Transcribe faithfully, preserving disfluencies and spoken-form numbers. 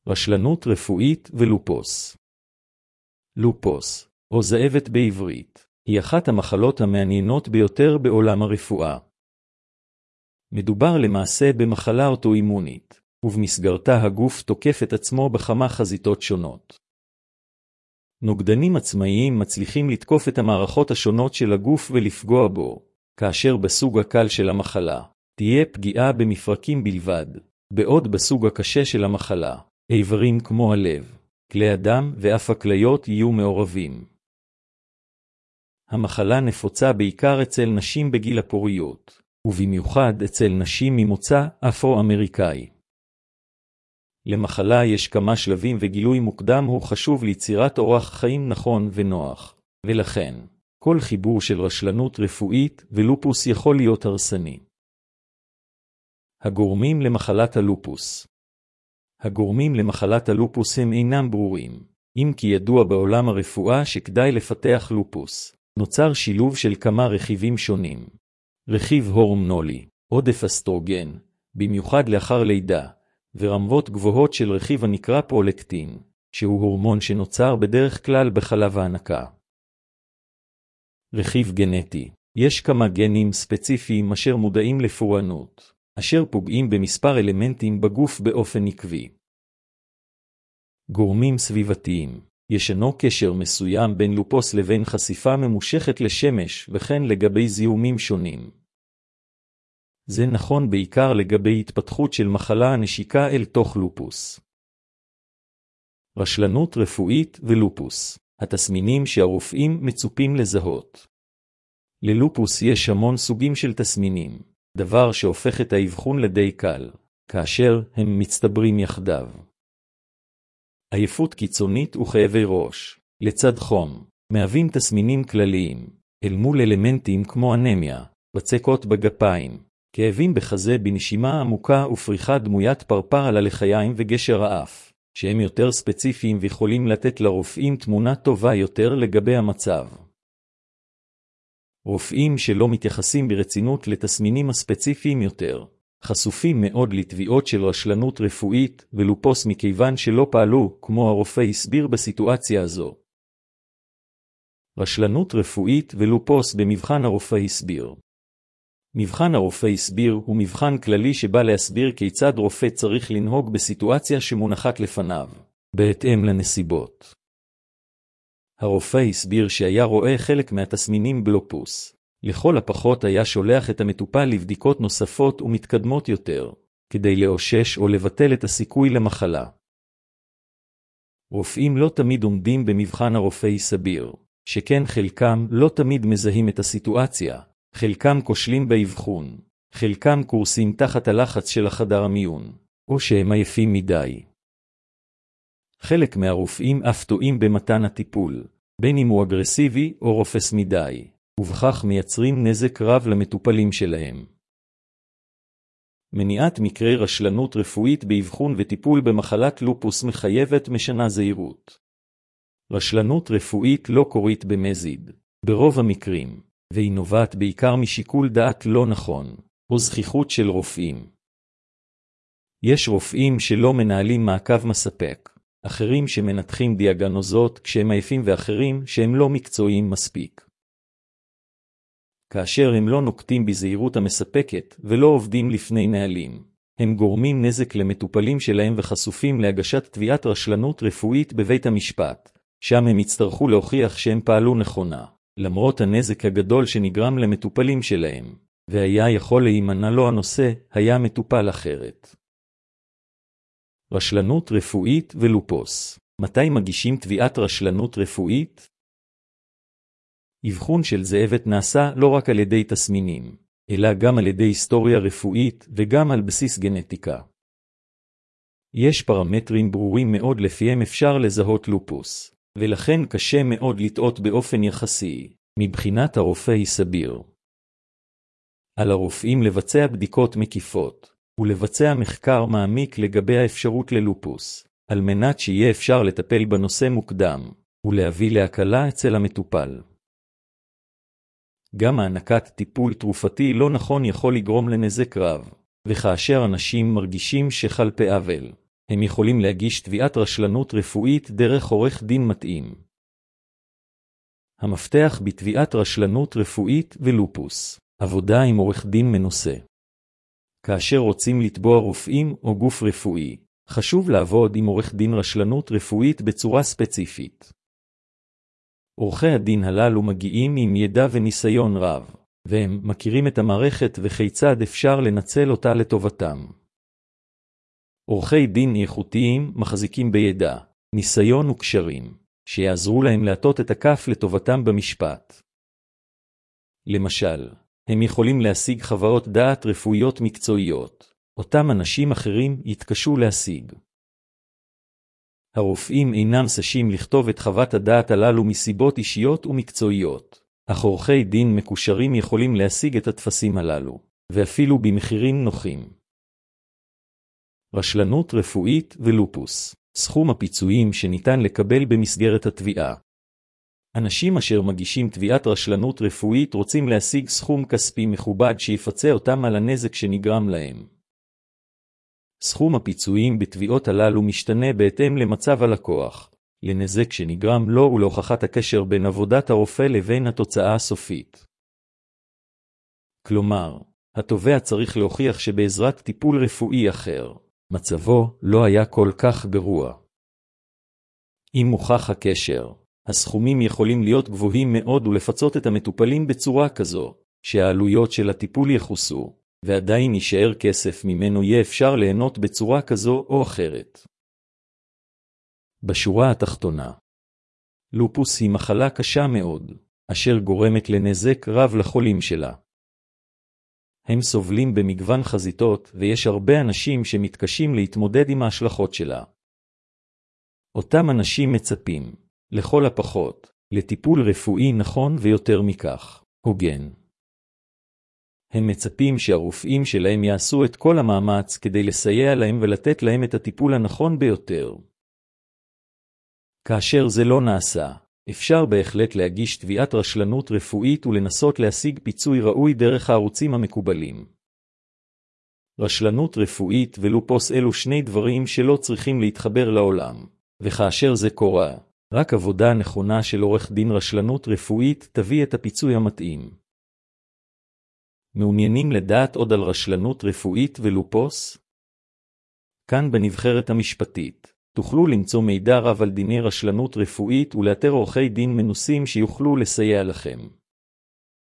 רשלנות רפואית ולופוס. לופוס, או זאבת בעברית, היא אחת המחלות המעניינות ביותר בעולם הרפואה. מדובר למעשה במחלה אוטואימונית, ובמסגרתה הגוף תוקף את עצמו בכמה חזיתות שונות. נוגדנים עצמאיים מצליחים לתקוף את המערכות השונות של הגוף ולפגוע בו, כאשר בסוג הקל של המחלה תהיה פגיעה במפרקים בלבד, בעוד בסוג הקשה של המחלה, איברים כמו הלב, כלי הדם ואף הכליות יהיו מעורבים. המחלה נפוצה בעיקר אצל נשים בגיל הפוריות, ובמיוחד אצל נשים ממוצא אפרו-אמריקאי. למחלה יש כמה שלבים וגילוי מוקדם הוא חשוב ליצירת אורח חיים נכון ונוח, ולכן כל חיבור של רשלנות רפואית ולופוס יכול להיות הרסני. הגורמים למחלת הלופוס. הגורמים למחלת הלופוס הם אינם ברורים, אם כי ידוע בעולם הרפואה שכדאי לפתח לופוס. נוצר שילוב של כמה רכיבים שונים. רכיב הורמונלי, עודף אסטרוגן, במיוחד לאחר לידה, ורמות גבוהות של רכיב הנקרא פרולקטין, שהוא הורמון שנוצר בדרך כלל בחלב ההנקה. רכיב גנטי, יש כמה גנים ספציפיים אשר מודעים לפורענות, אשר פוגעים במספר אלמנטים בגוף באופן עקבי. גורמים סביבתיים, ישנו קשר מסוים בין לופוס לבין חשיפה ממושכת לשמש וכן לגבי זיהומים שונים. זה נכון בעיקר לגבי התפתחות של מחלה הנשיקה אל תוך לופוס. רשלנות רפואית ולופוס, התסמינים שהרופאים מצופים לזהות. ללופוס יש המון סוגים של תסמינים, דבר שהופך את האבחון לדי קל, כאשר הם מצטברים יחדיו. עייפות קיצונית וכאבי ראש, לצד חום, מהווים תסמינים כלליים, אל מול אלמנטים כמו אנמיה, בצקות בגפיים, כאבים בחזה בנשימה עמוקה ופריחה דמוית פרפר על הלחיים וגשר האף, שהם יותר ספציפיים ויכולים לתת לרופאים תמונה טובה יותר לגבי המצב. רופאים שלא מתייחסים ברצינות לתסמינים הספציפיים יותר, חשופים מאוד לתביעות של רשלנות רפואית ולופוס מכיוון שלא פעלו כמו הרופא הסביר בסיטואציה הזו. רשלנות רפואית ולופוס במבחן הרופא הסביר. מבחן הרופא הסביר הוא מבחן כללי שבא להסביר כיצד רופא צריך לנהוג בסיטואציה שמונחת לפניו, בהתאם לנסיבות. הרופא הסביר שהיה רואה חלק מהתסמינים בלופוס. לכל הפחות היה שולח את המטופל לבדיקות נוספות ומתקדמות יותר, כדי לאושש או לבטל את הסיכוי למחלה. רופאים לא תמיד עומדים במבחן הרופא הסביר, שכן חלקם לא תמיד מזהים את הסיטואציה, חלקם כושלים באבחון, חלקם קורסים תחת הלחץ של החדר המיון, או שהם עייפים מדי. חלק מהרופאים אף טועים במתן הטיפול, בין אם הוא אגרסיבי או רופס מדי. ובכך מייצרים נזק רב למטופלים שלהם. מניעת מקרי רשלנות רפואית באבחון וטיפול במחלת לופוס מחייבת משנה זהירות. רשלנות רפואית לא קורית במזיד, ברוב המקרים, והיא נובעת בעיקר משיקול דעת לא נכון, או זכיחות של רופאים. יש רופאים שלא מנהלים מעקב מספק, אחרים שמנתחים דיאגנוזות כשהם עייפים ואחרים שהם לא מקצועיים מספיק. כאשר הם לא נוקטים בזהירות המספקת ולא עובדים לפני נהלים, הם גורמים נזק למטופלים שלהם וחשופים להגשת תביעת רשלנות רפואית בבית המשפט, שם הם יצטרכו להוכיח שהם פעלו נכונה, למרות הנזק הגדול שנגרם למטופלים שלהם, והיה יכול להימנע לו הנושא, היה מטופל אחרת. רשלנות רפואית ולופוס. מתי מגישים תביעת רשלנות רפואית? אבחון של זאבת נעשה לא רק על ידי תסמינים, אלא גם על ידי היסטוריה רפואית וגם על בסיס גנטיקה. יש פרמטרים ברורים מאוד לפיהם אפשר לזהות לופוס, ולכן קשה מאוד לטעות באופן יחסי, מבחינת הרופא הסביר. על הרופאים לבצע בדיקות מקיפות, ולבצע מחקר מעמיק לגבי האפשרות ללופוס, על מנת שיהיה אפשר לטפל בנושא מוקדם, ולהביא להקלה אצל המטופל. גם הענקת טיפול תרופתי לא נכון יכול לגרום לנזק רב, וכאשר אנשים מרגישים שחל פעוול, הם יכולים להגיש תביעת רשלנות רפואית דרך עורך דין מתאים. המפתח בתביעת רשלנות רפואית ולופוס. עבודה עם עורך דין מנוסה. כאשר רוצים לתבוע רופאים או גוף רפואי, חשוב לעבוד עם עורך דין רשלנות רפואית בצורה ספציפית. עורכי הדין הללו מגיעים עם ידע וניסיון רב, והם מכירים את המערכת וכיצד אפשר לנצל אותה לטובתם. עורכי דין איכותיים מחזיקים בידע, ניסיון וקשרים, שיעזרו להם להטות את הכף לטובתם במשפט. למשל, הם יכולים להשיג חוות דעת רפואיות מקצועיות, אותם אנשים אחרים יתקשו להשיג. הרופאים אינם ששים לכתוב את חוות הדעת הללו מסיבות אישיות ומקצועיות, אך עורכי דין מקושרים יכולים להשיג את התפסים הללו, ואפילו במחירים נוחים. רשלנות רפואית ולופוס. סכום הפיצויים שניתן לקבל במסגרת התביעה. אנשים אשר מגישים תביעת רשלנות רפואית רוצים להשיג סכום כספי מכובד שיפצה אותם על הנזק שנגרם להם. סכום הפיצויים בתביעות הללו משתנה בהתאם למצב הלקוח, לנזק שנגרם לו ולהוכחת הקשר בין עבודת הרופא לבין התוצאה הסופית. כלומר, התובע צריך להוכיח שבעזרת טיפול רפואי אחר, מצבו לא היה כל כך גרוע. אם מוכח הקשר, הסכומים יכולים להיות גבוהים מאוד ולפצות את המטופלים בצורה כזו, שהעלויות של הטיפול יחוסו, ועדיין יישאר כסף ממנו יהיה אפשר ליהנות בצורה כזו או אחרת. בשורה התחתונה, לופוס היא מחלה קשה מאוד, אשר גורמת לנזק רב לחולים שלה. הם סובלים במגוון חזיתות, ויש הרבה אנשים שמתקשים להתמודד עם ההשלכות שלה. אותם אנשים מצפים, לכל הפחות, לטיפול רפואי נכון ויותר מכך, הוגן. הם מצפים שהרופאים שלהם יעשו את כל המאמץ כדי לסייע להם ולתת להם את הטיפול הנכון ביותר. כאשר זה לא נעשה, אפשר בהחלט להגיש תביעת רשלנות רפואית ולנסות להשיג פיצוי ראוי דרך הערוצים המקובלים. רשלנות רפואית ולופוס אלו שני דברים שלא צריכים להתחבר לעולם, וכאשר זה קורה, רק עבודה נכונה של עורך דין רשלנות רפואית תביא את הפיצוי המתאים. מעוניינים לדעת עוד על רשלנות רפואית ולופוס? כאן בנבחרת המשפטית, תוכלו למצוא מידע רב על דיני רשלנות רפואית ולאתר עורכי דין מנוסים שיוכלו לסייע לכם.